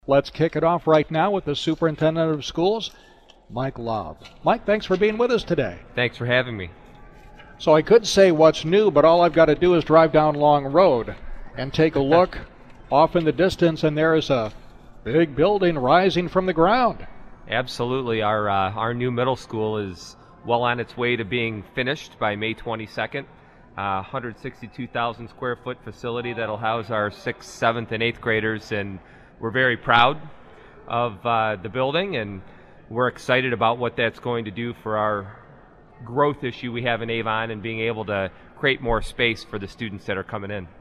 Let's kick it off right now with the Superintendent of Schools, Mike Love. Mike, thanks for being with us today. Thanks for having me. So I could say what's new, but all I've got to do is drive down Long Road and take a look off in the distance, and there is a big building rising from the ground. Absolutely. Our new middle school is well on its way to being finished by May 22nd. 162,000 square foot facility that'll house our 6th, 7th, and 8th graders, and we're very proud of the building, and we're excited about what that's going to do for our growth issue we have in Avon and being able to create more space for the students that are coming in.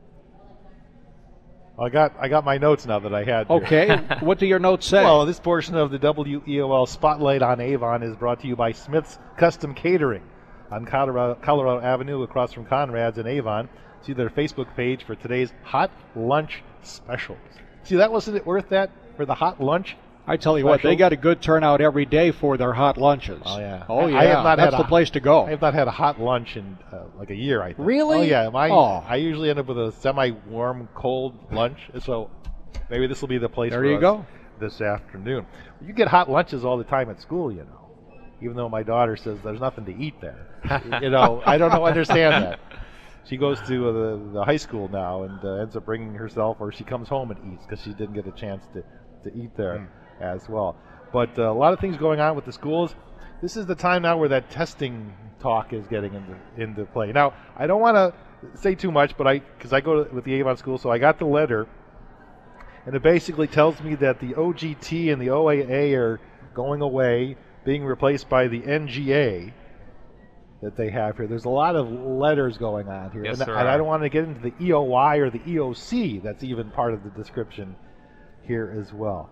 I got my notes now that I had. Okay, what do your notes say? Well, this portion of the WEOL Spotlight on Avon is brought to you by Smith's Custom Catering on Colorado Avenue across from Conrad's in Avon. See their Facebook page for today's hot lunch specials. See, that wasn't it worth that for the hot lunch? I tell you what, they got a good turnout every day for their hot lunches. Oh, yeah. Oh, yeah. I have not That's the place to go. I have not had a hot lunch in like a year, I think. Really? Oh, yeah. I usually end up with a semi-warm, cold lunch, so maybe this will be the place there for you us go. This afternoon. You get hot lunches all the time at school, you know, even though my daughter says there's nothing to eat there. You know, I don't understand that. She goes to the high school now and ends up bringing herself, or she comes home and eats because she didn't get a chance to eat there as well. But a lot of things going on with the schools. This is the time now where that testing talk is getting into play. Now, I don't want to say too much, but because I go with the Avon school, so I got the letter, and it basically tells me that the OGT and the OAA are going away, being replaced by the NGA that they have here. There's a lot of letters going on here. Yes, and I don't want to get into the EOY or the EOC. That's even part of the description here as well.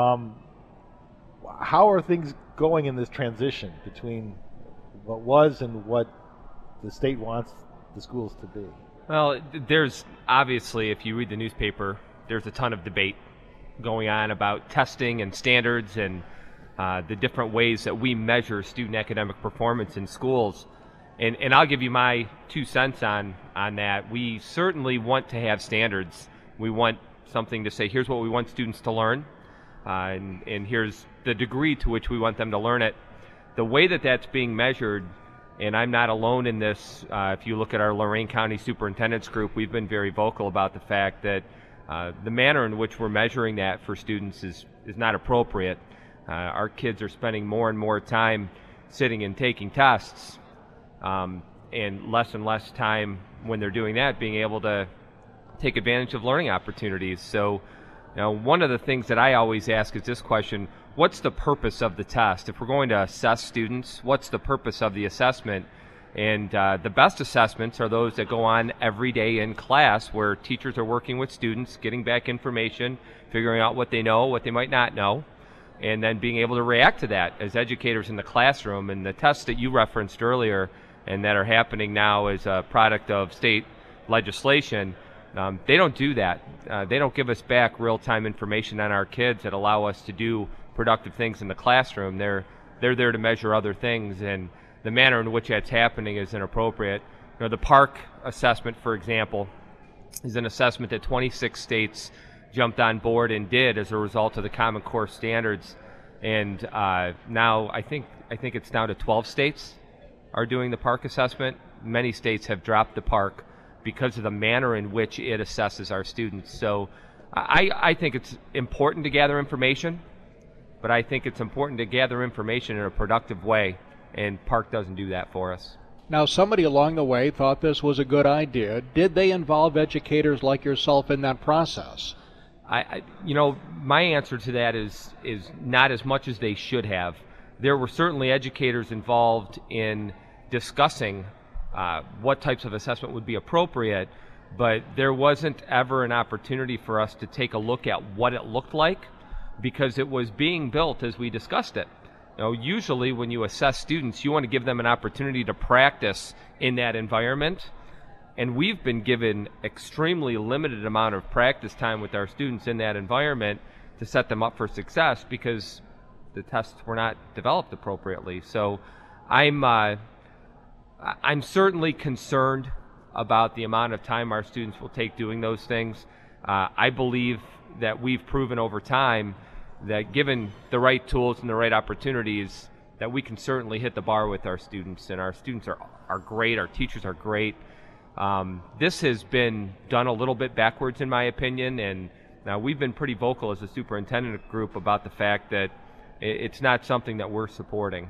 How are things going in this transition between what was and what the state wants the schools to be? Well, there's obviously, if you read the newspaper, there's a ton of debate going on about testing and standards and the different ways that we measure student academic performance in schools. And I'll give you my 2 cents on that. We certainly want to have standards. We want something to say, here's what we want students to learn, and here's the degree to which we want them to learn it. The way that that's being measured, and I'm not alone in this, if you look at our Lorain County Superintendent's Group, we've been very vocal about the fact that the manner in which we're measuring that for students is not appropriate. Our kids are spending more and more time sitting and taking tests, and less time when they're doing that being able to take advantage of learning opportunities. So, one of the things that I always ask is this question: what's the purpose of the test? If we're going to assess students, what's the purpose of the assessment? And the best assessments are those that go on every day in class, where teachers are working with students, getting back information, figuring out what they know, what they might not know, and then being able to react to that as educators in the classroom. And the tests that you referenced earlier and that are happening now as a product of state legislation, they don't do that. They don't give us back real-time information on our kids that allow us to do productive things in the classroom. They're there to measure other things, and the manner in which that's happening is inappropriate. The PARCC assessment, for example, is an assessment that 26 states jumped on board and did as a result of the Common Core standards, and now I think it's down to 12 states are doing the PARCC assessment. Many states have dropped the PARCC because of the manner in which it assesses our students. So I think it's important to gather information, but I think it's important to gather information in a productive way, and PARCC doesn't do that for us. Now, somebody along the way thought this was a good idea. Did they involve educators like yourself in that process? My answer to that is not as much as they should have. There were certainly educators involved in discussing what types of assessment would be appropriate, but there wasn't ever an opportunity for us to take a look at what it looked like, because it was being built as we discussed it. Usually when you assess students, you want to give them an opportunity to practice in that environment. And we've been given extremely limited amount of practice time with our students in that environment to set them up for success, because the tests were not developed appropriately. So I'm certainly concerned about the amount of time our students will take doing those things. I believe that we've proven over time that given the right tools and the right opportunities, that we can certainly hit the bar with our students, and our students are great, our teachers are great. This has been done a little bit backwards in my opinion, and now we've been pretty vocal as a superintendent group about the fact that it's not something that we're supporting.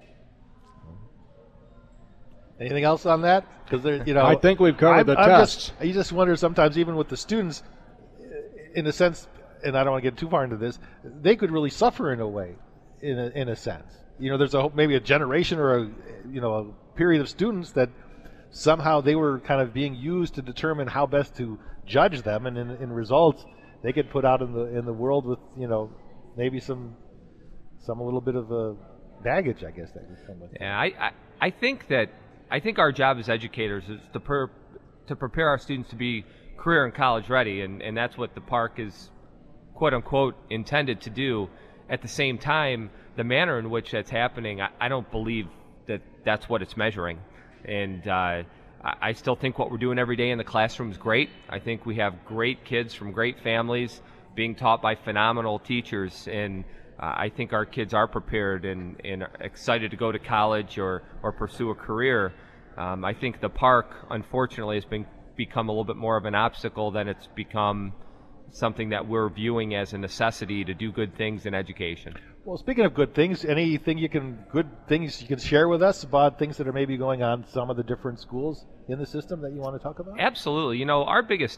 Anything else on that? Because I think we've covered the tests. You just wonder sometimes, even with the students, in a sense, and I don't want to get too far into this, they could really suffer in a way, in a sense. There's maybe a generation or a period of students that somehow they were kind of being used to determine how best to judge them, and in results they get put out in the world with maybe some a little bit of a baggage, I guess, that would come with. Yeah, I think our job as educators is to prepare our students to be career and college ready, and that's what the park is, quote unquote, intended to do. At the same time, the manner in which that's happening, I don't believe that that's what it's measuring. And I still think what we're doing every day in the classroom is great. I think we have great kids from great families being taught by phenomenal teachers, and I think our kids are prepared and excited to go to college or pursue a career. I think the park, unfortunately, has become a little bit more of an obstacle than it's become something that we're viewing as a necessity to do good things in education. Well, speaking of good things, good things you can share with us about things that are maybe going on in some of the different schools in the system that you want to talk about? Absolutely. Our biggest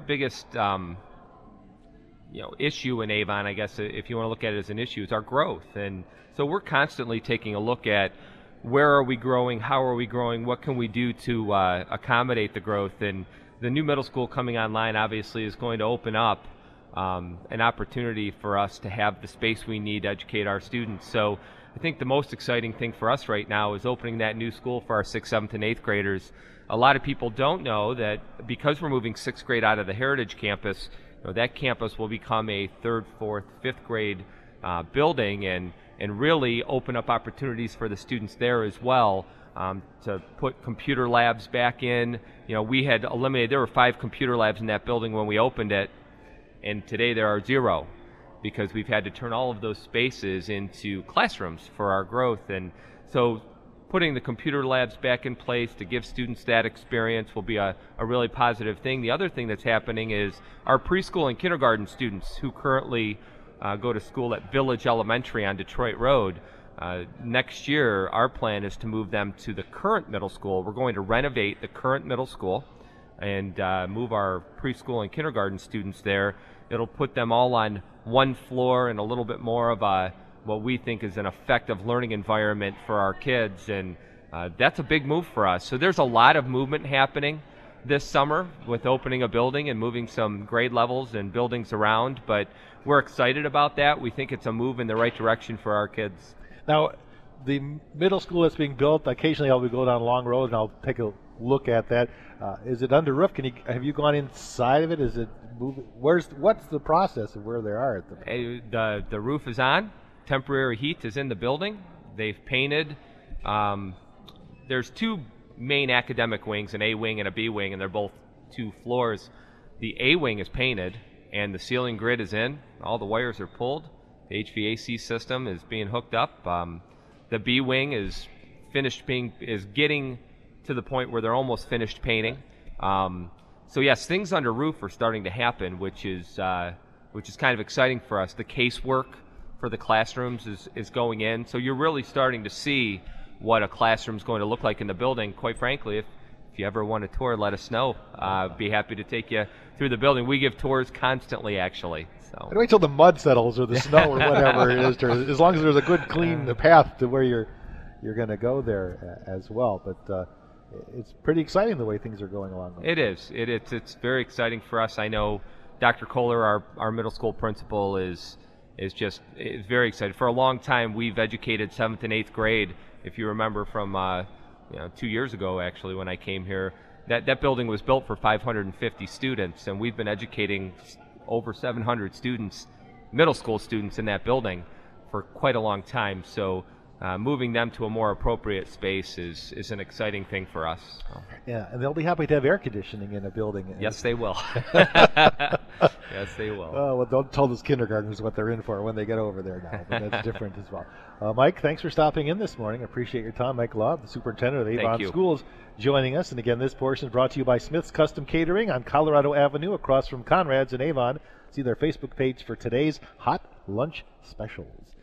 issue in Avon, I guess, if you want to look at it as an issue, is our growth. And so we're constantly taking a look at where are we growing, how are we growing, what can we do to accommodate the growth. And the new middle school coming online obviously is going to open up an opportunity for us to have the space we need to educate our students. So I think the most exciting thing for us right now is opening that new school for our 6th, 7th, and 8th graders. A lot of people don't know that because we're moving 6th grade out of the Heritage campus, that campus will become a 3rd, 4th, 5th grade building and really open up opportunities for the students there as well, to put computer labs back in. We had eliminated, there were 5 computer labs in that building when we opened it, and today there are 0 because we've had to turn all of those spaces into classrooms for our growth. And so putting the computer labs back in place to give students that experience will be a really positive thing. The other thing that's happening is our preschool and kindergarten students who currently go to school at Village Elementary on Detroit Road. Next year, our plan is to move them to the current middle school. We're going to renovate the current middle school and move our preschool and kindergarten students there. It'll put them all on one floor and a little bit more of what we think is an effective learning environment for our kids, and that's a big move for us. So there's a lot of movement happening this summer with opening a building and moving some grade levels and buildings around, but we're excited about that. We think it's a move in the right direction for our kids. Now, the middle school that's being built, occasionally I'll go down Long Road and I'll take a look at that. Is it under roof? Have you gone inside of it? Is it moving? What's the process of where they are at the roof is on. Temporary heat is in the building. They've painted. There's 2 main academic wings, an A wing and a B wing, and they're both 2 floors. The A wing is painted and the ceiling grid is in. All the wires are pulled. The HVAC system is being hooked up. The B wing is getting to the point where they're almost finished painting. So yes, things under roof are starting to happen, which is kind of exciting for us. The casework for the classrooms is going in, so you're really starting to see what a classroom's going to look like in the building. Quite frankly, if you ever want a tour, let us know. Be happy to take you through the building. We give tours constantly, actually. So wait till the mud settles or the snow or whatever it is. As long as there's a good, clean path to where you're going to go there as well. But it's pretty exciting the way things are going along. It is. It's very exciting for us. I know Dr. Kohler, our middle school principal, is very excited. For a long time, we've educated 7th and 8th grade. If you remember from 2 years ago, actually, when I came here, that building was built for 550 students, and we've been educating over 700 students, middle school students, in that building for quite a long time. So moving them to a more appropriate space is an exciting thing for us. So. Yeah, and they'll be happy to have air conditioning in a building. Yes, they will. Yes, they will. Oh, well, don't tell those kindergartners what they're in for when they get over there now, but that's different as well. Mike, thanks for stopping in this morning. I appreciate your time. Mike Laub, the superintendent of Avon Schools, joining us. And again, this portion is brought to you by Smith's Custom Catering on Colorado Avenue across from Conrad's in Avon. See their Facebook page for today's Hot Lunch Specials.